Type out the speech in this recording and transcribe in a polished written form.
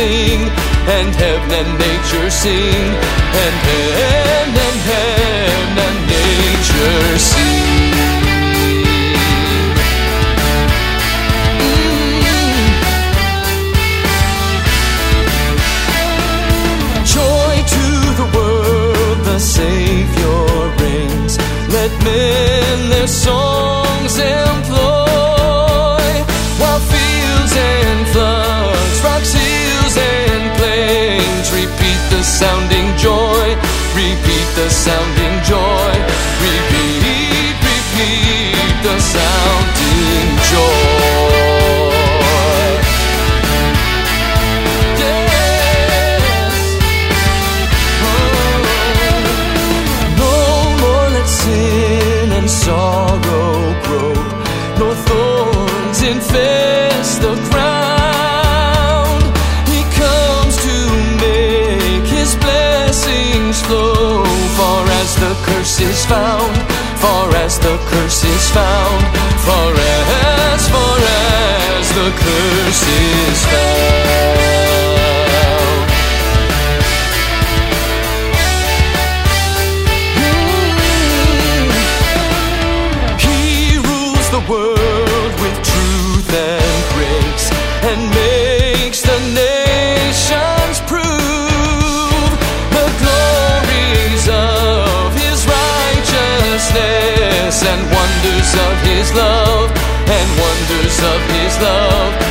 sing, and heaven and nature sing, and heaven and nature sing. Joy to the world, the Savior reigns. Let men their songs employ, while fields and floods, rocks, hills and plains repeat the sounding joy, repeat the sounding joy, repeat the sounding joy. Yes. Oh. No more let sin and sorrow grow, nor thorns infest the ground. He comes to make His blessings flow, far as the curse is found, far as the curse is found, far as the curse is found. He rules the world with truth and grace, and makes the nations prove the glories of His righteousness, and wonders of His love, and wonders of His love,